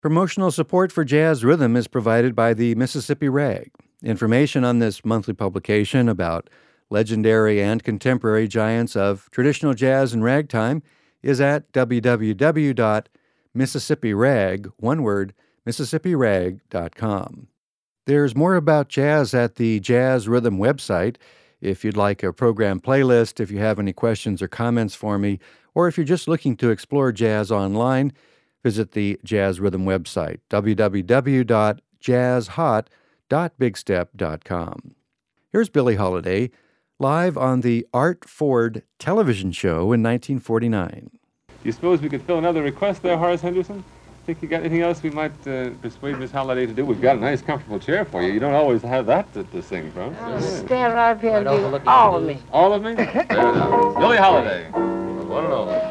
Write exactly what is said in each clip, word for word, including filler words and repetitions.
Promotional support for Jazz Rhythm is provided by the Mississippi Rag. Information on this monthly publication about legendary and contemporary giants of traditional jazz and ragtime is at w w w dot mississippi rag, one word, mississippi rag dot com. There's more about jazz at the Jazz Rhythm website. If you'd like a program playlist, if you have any questions or comments for me, or if you're just looking to explore jazz online, visit the Jazz Rhythm website, w w w dot jazz hot dot big step dot com. Here's Billie Holiday, live on the Art Ford television show in nineteen forty-nine. Do you suppose we could fill another request there, Horace Henderson? Think you got anything else we might uh, persuade Miss Holiday to do? We've got a nice, comfortable chair for you. You don't always have that to, to sing from. I'll stand right up here and do all of me. All of me? There now. Billie Holiday. One and only.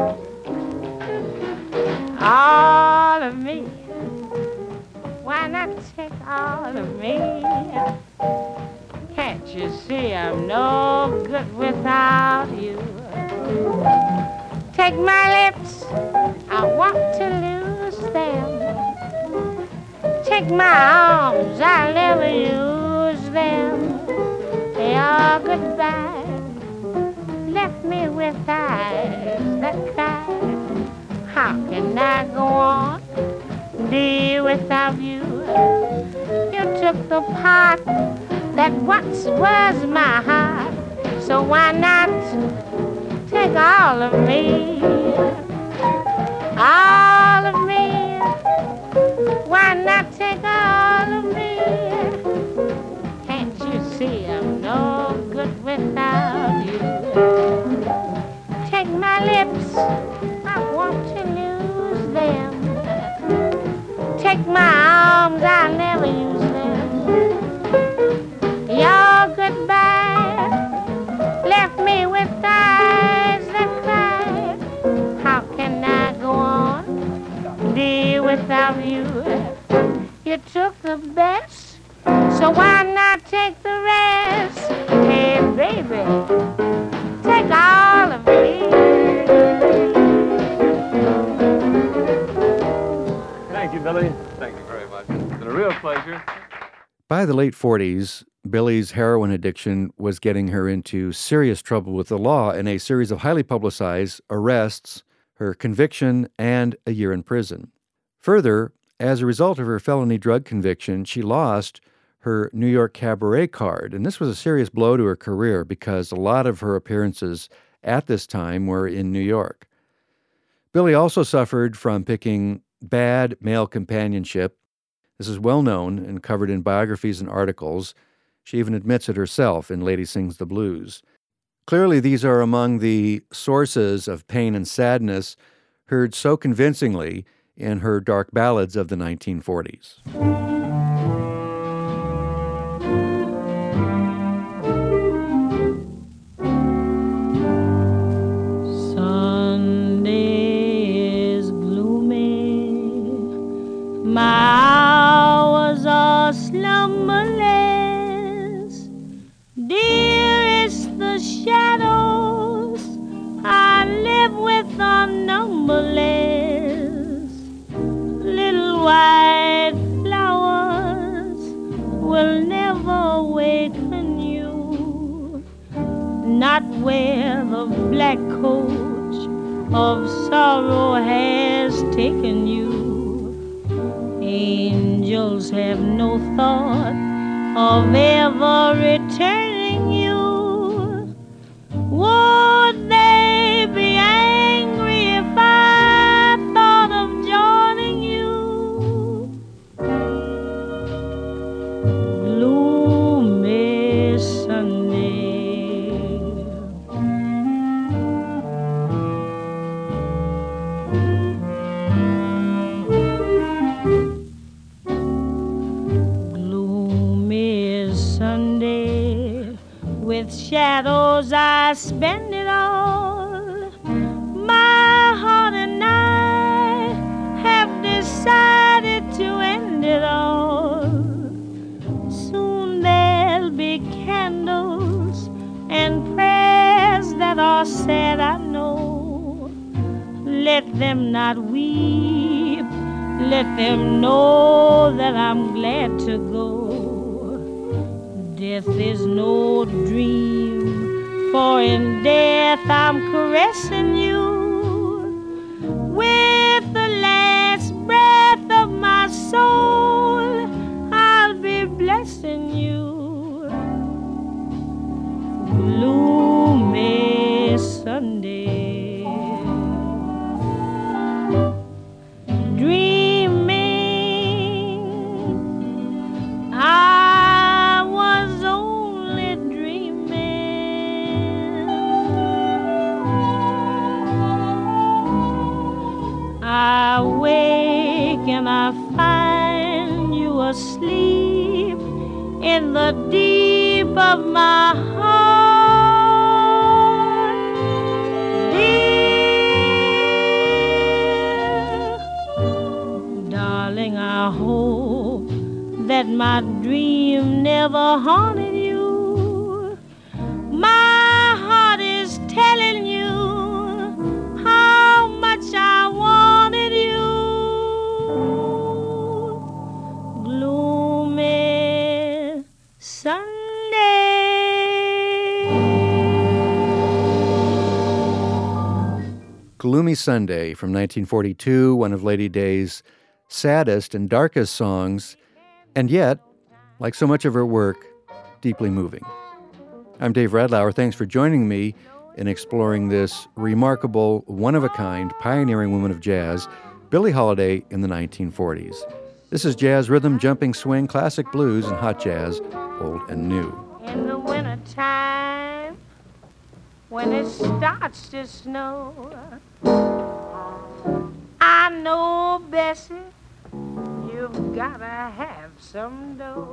All of me. Why not take all of me? Can't you see I'm no good without you? Take my lips, I want to lose them. Take my arms, I'll never use them. They are goodbye, left me with eyes that cry. How can I go on, dear, without you? You took the part that once was my heart, so why not take all of me? All of me. Why not take all of me? Can't you see I'm no good without you? Take my lips, I want to lose them. Take my arms, I'll never use them. Your goodbye left me with eyes that cry. How can I go on, dear, without you? You took the best, so why not take the rest? Hey, baby, take all of me. Thank you, Billie. Thank you very much. It's been a real pleasure. By the late forties, Billie's heroin addiction was getting her into serious trouble with the law in a series of highly publicized arrests, her conviction, and a year in prison. Further, as a result of her felony drug conviction, she lost her New York cabaret card, and this was a serious blow to her career because a lot of her appearances at this time were in New York. Billie also suffered from picking bad male companionship. This is well known and covered in biographies and articles. She even admits it herself in Lady Sings the Blues. Clearly, these are among the sources of pain and sadness heard so convincingly in her dark ballads of the nineteen forties. Sunday is gloomy, my hours are slumberless. Dearest, the shadows I live with are numberless. Little white flowers will never awaken you, not where the black coach of sorrow has taken you. Angels have no thought of ever returning you. Would they be angry if I thought of joining you? Gloomy Sunday, gloomy Sunday, with shadows I spend it all. My heart and I have decided to end it all. Soon there'll be candles and prayers that are said, I know. Let them not weep, let them know that I'm glad to go. Death is no dream, for in death I'm caressing you. With the last breath of my soul, I'll be blessing you. Gloomy Sunday, dreaming, I was only dreaming. I wake and I find you asleep in the deep of my heart, dear. Darling, I hope that my dream never haunted you. My heart is telling you how much I wanted you. Gloomy Sunday. Gloomy Sunday from nineteen forty-two, one of Lady Day's saddest and darkest songs, and yet, like so much of her work, deeply moving. I'm Dave Radlauer. Thanks for joining me in exploring this remarkable, one-of-a-kind, pioneering woman of jazz, Billie Holiday in the nineteen forties. This is jazz, rhythm, jumping, swing, classic blues, and hot jazz, old and new. In the wintertime, when it starts to snow, I know, Bessie, you've gotta have some dough.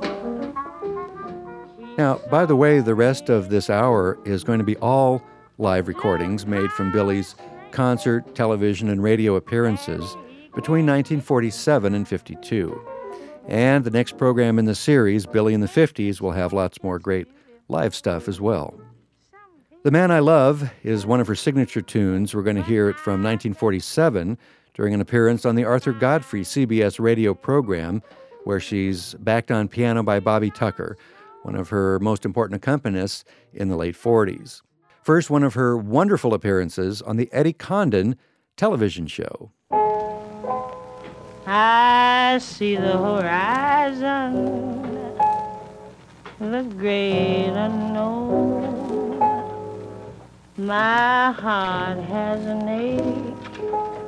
Now, by the way, the rest of this hour is going to be all live recordings made from Billie's concert, television, and radio appearances between nineteen forty-seven and fifty-two. And the next program in the series, Billie in the fifties, will have lots more great live stuff as well. The Man I Love is one of her signature tunes. We're going to hear it from nineteen forty-seven during an appearance on the Arthur Godfrey C B S radio program, where she's backed on piano by Bobby Tucker, one of her most important accompanists in the late forties. First, one of her wonderful appearances on the Eddie Condon television show. I see the horizon, the great unknown. My heart has an ache,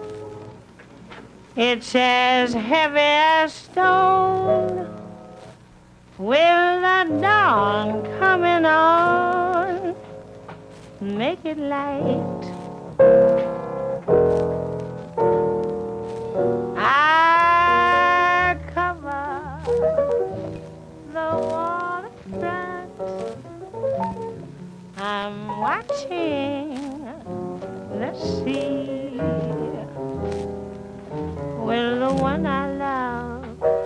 it's as heavy as stone. Will the dawn coming on make it light? I cover the waterfront. I'm watching the sea. Will the one I love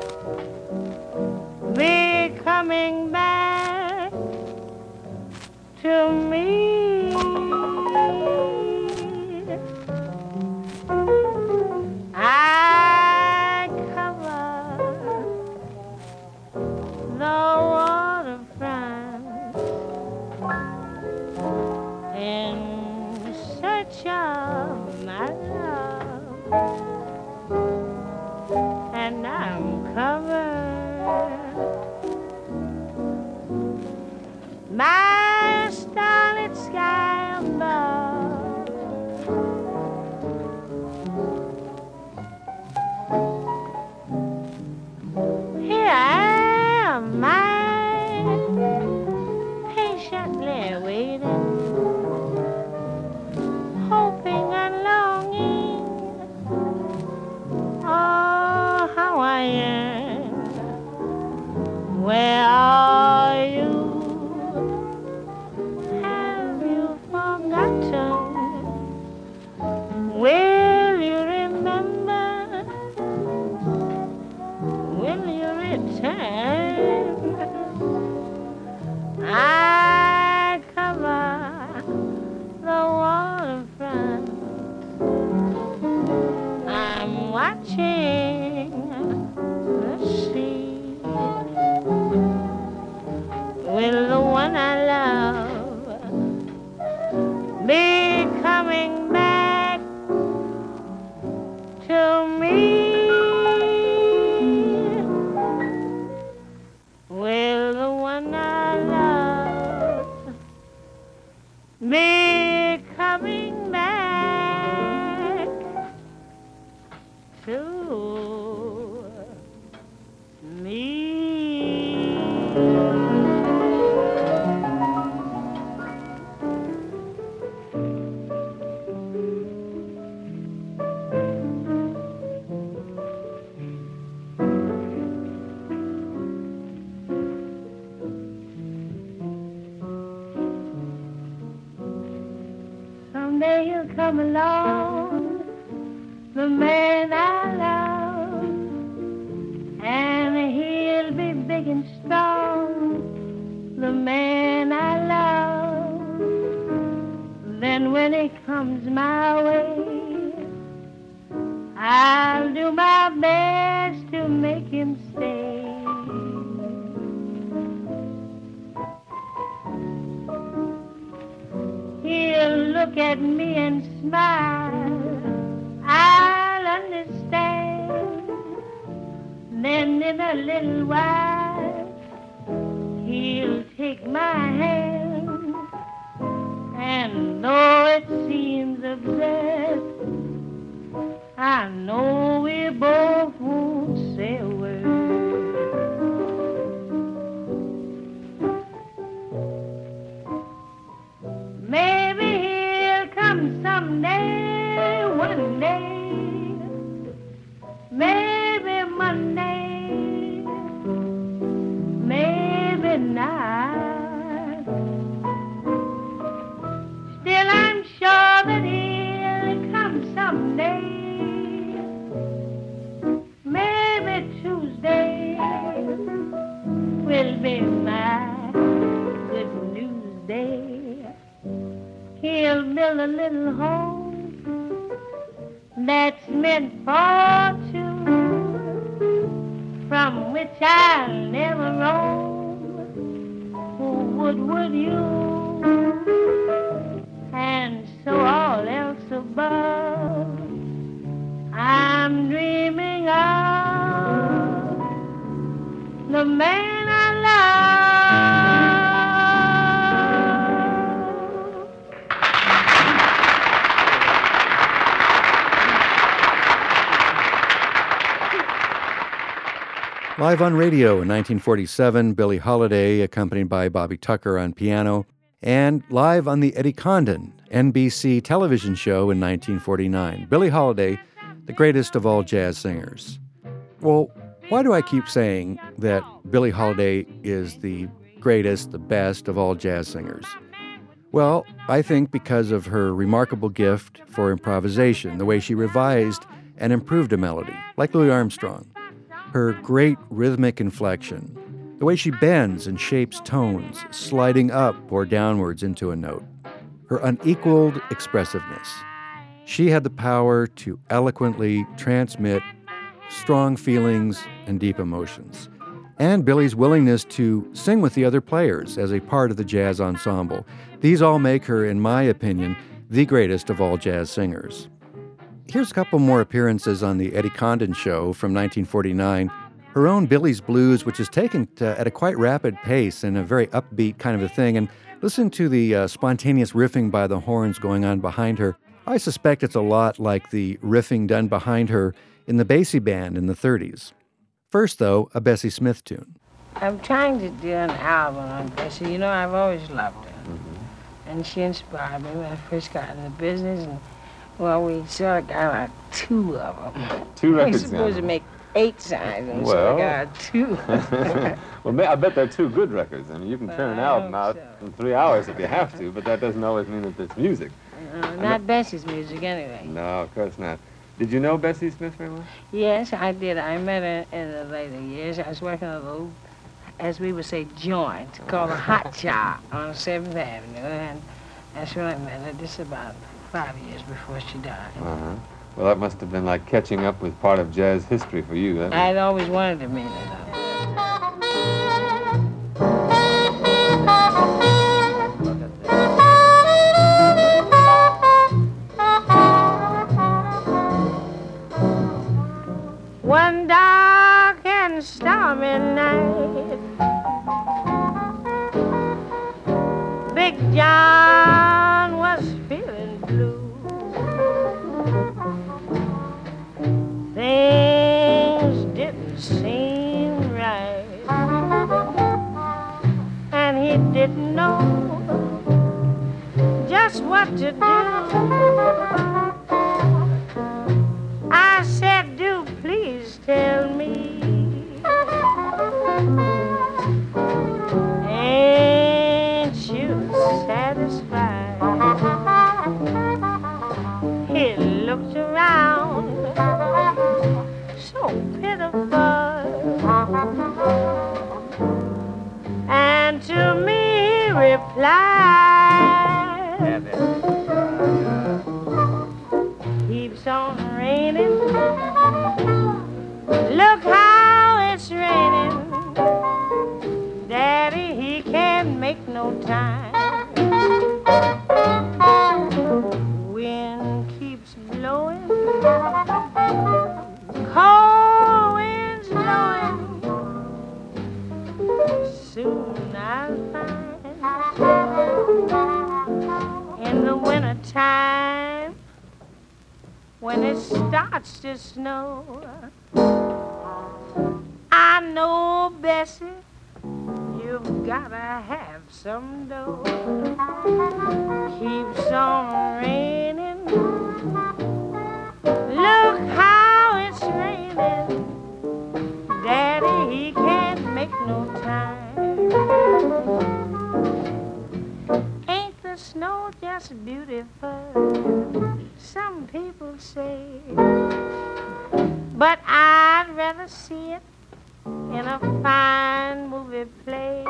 be coming back to me? I cover the waterfront in search of my love, and I'm covered. My starlit sky above, here I am, I patiently waiting, hoping and longing. Oh, how I yearn. Where are you? come along, the man I love, and he'll be big and strong, the man I love. Then when he comes my way, I'll do my best to make him stay. He'll look at me and smile, I'll understand. Then in a little while, he'll take my hand. And though it seems absurd, I know we both won't say a word. Maybe he'll come someday, one day, maybe Monday, maybe not. Still, I'm sure that he'll come someday. Maybe Tuesday will be my good news day. He'll build a little home that's meant for two, from which I'll never roam. Who would, would you? And so all else above, I'm dreaming of the man I love. Live on radio in nineteen forty-seven, Billie Holiday, accompanied by Bobby Tucker on piano, and live on the Eddie Condon N B C television show in nineteen forty-nine. Billie Holiday, the greatest of all jazz singers. Well, why do I keep saying that Billie Holiday is the greatest, the best of all jazz singers? Well, I think because of her remarkable gift for improvisation, the way she revised and improved a melody, like Louis Armstrong. Her great rhythmic inflection, the way she bends and shapes tones, sliding up or downwards into a note. Her unequaled expressiveness. She had the power to eloquently transmit strong feelings and deep emotions. And Billie's willingness to sing with the other players as a part of the jazz ensemble. These all make her, in my opinion, the greatest of all jazz singers. Here's a couple more appearances on the Eddie Condon Show from nineteen forty-nine. Her own Billie's Blues, which is taken to, at a quite rapid pace and a very upbeat kind of a thing. And listen to the uh, spontaneous riffing by the horns going on behind her. I suspect it's a lot like the riffing done behind her in the Basie Band in the thirties. First, though, a Bessie Smith tune. I'm trying to do an album on Bessie. You know, I've always loved her. Mm-hmm. And she inspired me when I first got in the business. And well, we sort of got like two of them. Two records. We're supposed to make eight sides, and well. so I got two. Well, I bet they're two good records. I mean, you can turn an album out so. in three hours if you have to, but that doesn't always mean that it's music. No, not Bessie's music, anyway. No, of course not. Did you know Bessie Smith very well? Yes, I did. I met her in the later years. I was working a little, as we would say, joint called a Hot Shop on seventh Avenue, and that's when I met her, just about five years before she died. Uh-huh. Well, that must have been like catching up with part of jazz history for you. That I'd always wanted to meet her, though. One dark and stormy night, Big John was feeling blue. Things didn't seem right, and he didn't know just what to do. I said, do please tell me, ain't you satisfied? reply. Keeps on raining. Look how it's raining. Daddy, he can't make no time. Wind keeps blowing. Cold wind's blowing. Soon I'll find in the winter time when it starts to snow. I know, Bessie, you've gotta have some dough. Keeps on raining. Look how it's raining. Daddy, he can't make no time. Ain't the snow just beautiful? Some people say, but I'd rather see it in a fine movie play.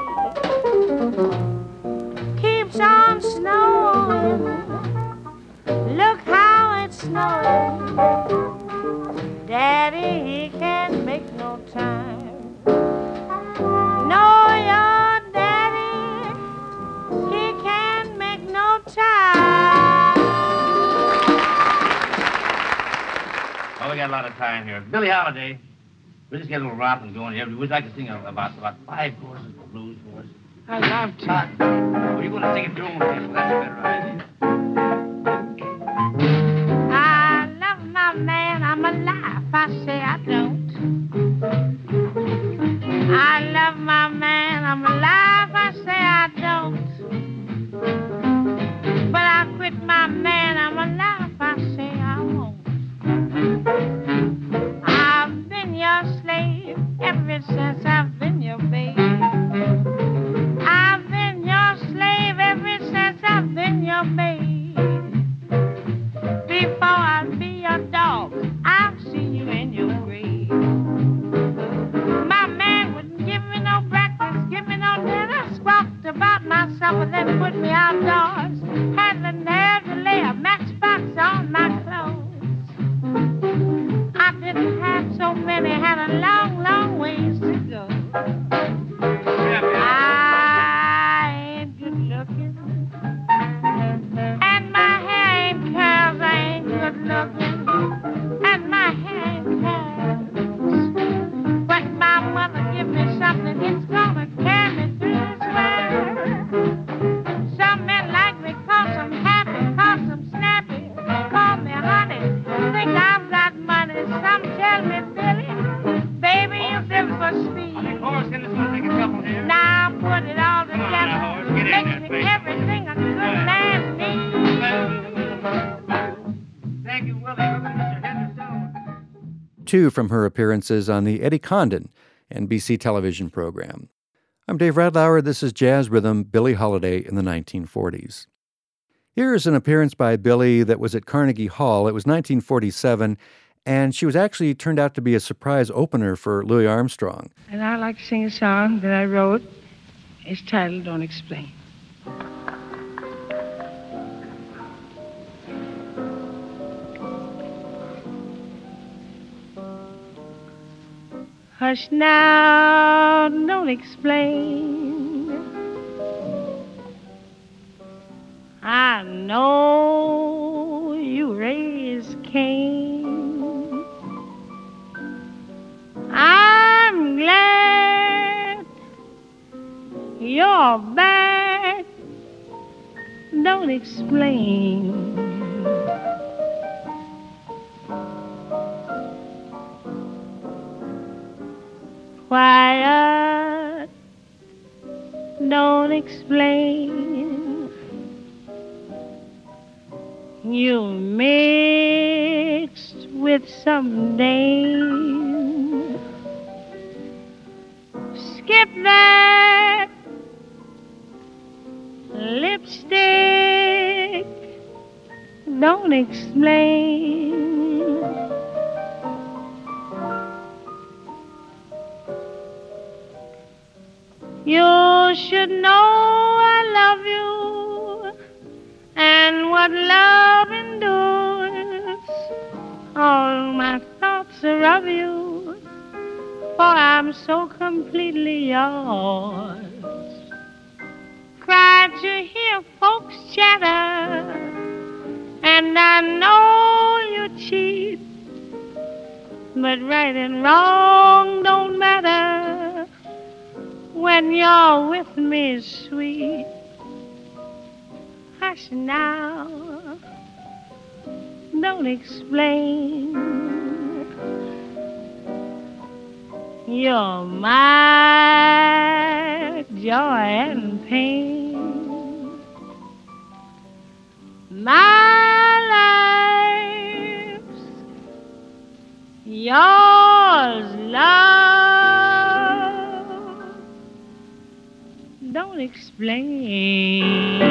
Keeps on snowing. Look how it's snowing. Daddy, he can't make no time. No, your daddy, he can't make no time. Oh, we got a lot of time here. Billie Holiday. We'll just get a little romping going here. We'd like to sing about, about five courses of blues for us. I'd love to. Uh, well, you're going to sing it your own tempo. That's a better idea. I love my man, I'm alive, I say I don't. I love my man, I'm alive, I say I don't. But I quit my man, I'm alive, I say I won't. I've been your slave ever since I've been your babe. I've been your slave ever since I've been your babe. Before I'll be your dog, I'll see you in your grave. My man wouldn't give me no breakfast, give me no dinner, squawked about my supper, then put me outdoors. Had the nerve to lay a matchbox on my clothes. I didn't have so many, had a long, long ways to go. I ain't good looking, and my hair ain't curls, I ain't good looking, and my hair ain't curls. But my mother give me something, it's gonna carry me through this world. Some men like me cause I'm happy, cause I'm snappy, call me honey, think I've got money. Some tell me, Billy, baby, you're built for speed. Now put it all together, makes me everything a good man needs. Thank you, Willie. Mister Henderson. Two from her appearances on the Eddie Condon N B C television program. I'm Dave Radlauer. This is Jazz Rhythm, Billie Holiday in the nineteen forties. Here's an appearance by Billie that was at Carnegie Hall. It was nineteen forty-seven, and she was actually turned out to be a surprise opener for Louis Armstrong. And I'd like to sing a song that I wrote. It's titled Don't Explain. Hush now, don't explain. I know you raised Cain. I'm glad you're back. Don't explain. Quiet, don't explain. You mixed with some dame. Skip that lipstick, don't explain. You should know I love good love endures. All my thoughts are of you, for I'm so completely yours. Cried to hear folks chatter, and I know you cheat, but right and wrong don't matter when you're with me, sweet. Hush now, don't explain. You're my joy and pain, my life's yours, love. Don't explain.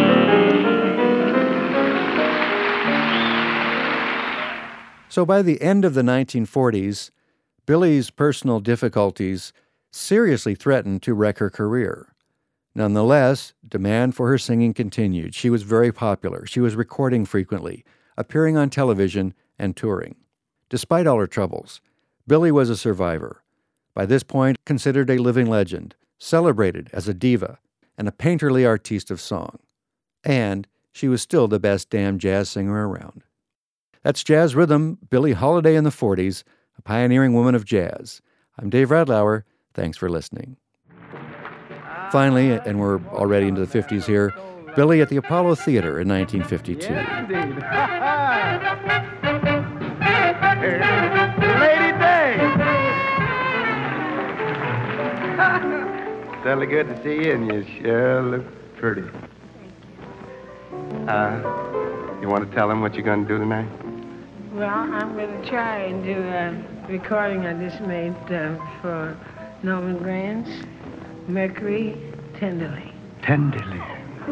So by the end of the nineteen forties, Billie's personal difficulties seriously threatened to wreck her career. Nonetheless, demand for her singing continued. She was very popular. She was recording frequently, appearing on television, and touring. Despite all her troubles, Billie was a survivor. By this point, considered a living legend, celebrated as a diva, and a painterly artiste of song. And she was still the best damn jazz singer around. That's Jazz Rhythm, Billie Holiday in the forties, a pioneering woman of jazz. I'm Dave Radlauer. Thanks for listening. Finally, and we're already into the fifties here, Billie at the Apollo Theater in nineteen fifty-two. Yes, indeed. Lady Day. Certainly good to see you, and you sure look pretty. Uh, you want to tell them what you're going to do tonight? Well, I'm going to try and do a recording I just made uh, for Norman Granz, Mercury, Tenderly. Tenderly.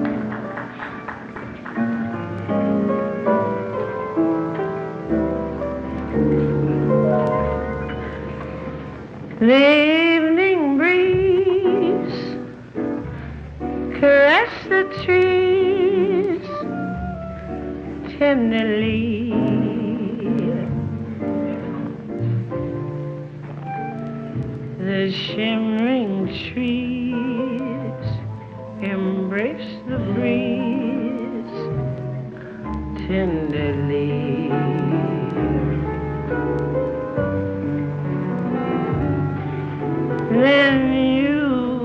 The evening breeze caress the trees tenderly. The shimmering trees embrace the breeze tenderly. Then you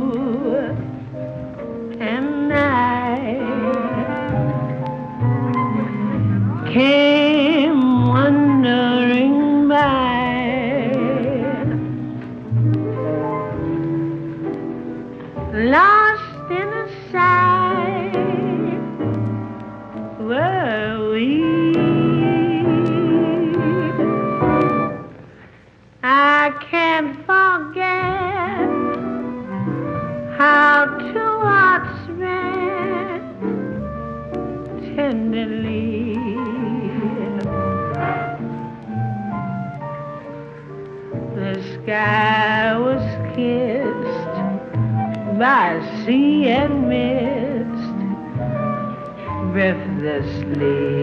and I came wandering by, lost in a sigh were we. I can't forget how two hearts met tenderly. The sky was kissed by sea and mist breathlessly.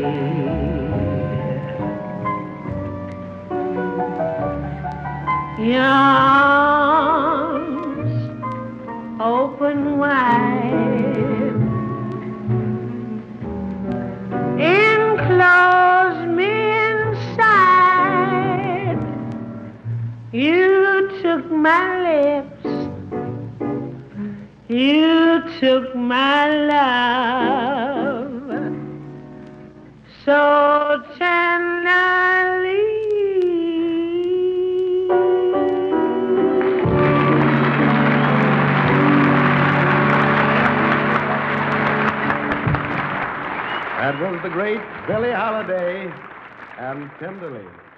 Your arms open wide, enclose me inside. You took my lips, you took my love so tenderly. That was the great Billie Holiday and Tenderly.